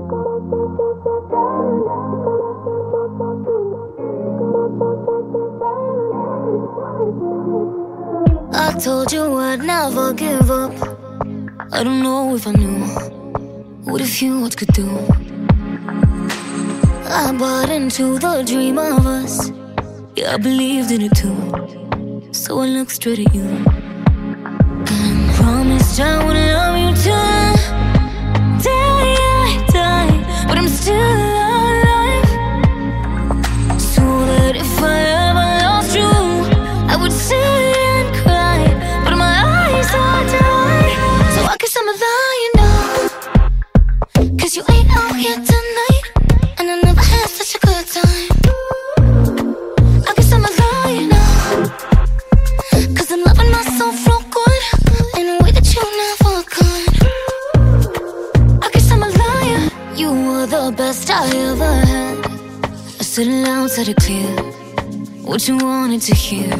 I told you I'd never give up. I don't know if I knew what a few words could do. I bought into the dream of us. Yeah, I believed in it too. So I looked straight at you and promised I would love you till the day I die. But I'm still alive, so that if I ever lost you, I would sit and cry, but my eyes are dry. So I guess I'm a lying now, 'cause you ain't out here tonight, and I never had such a good time. I guess I'm a liar now, 'cause I'm loving myself real good in a way that you never could. I guess I'm a liar. You were the best I ever had. I said it loud, said it clear, what you wanted to hear.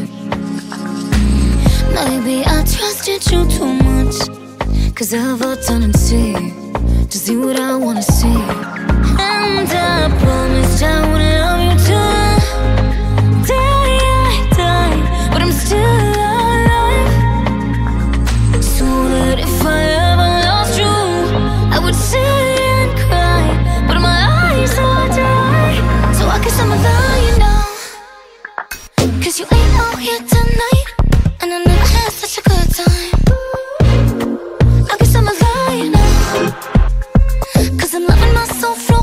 Maybe I trusted you too much, 'cause I have a tendency to see what I wanna see. And I promised I would love you till the day I die. But I'm still alive, so that if I ever lost you, I would sit and cry, but my eyes are dry. So I guess I'm a liar now, 'cause you ain't out here tonight, and I never had such a good time. I guess I'm a liar now, 'cause I'm loving myself from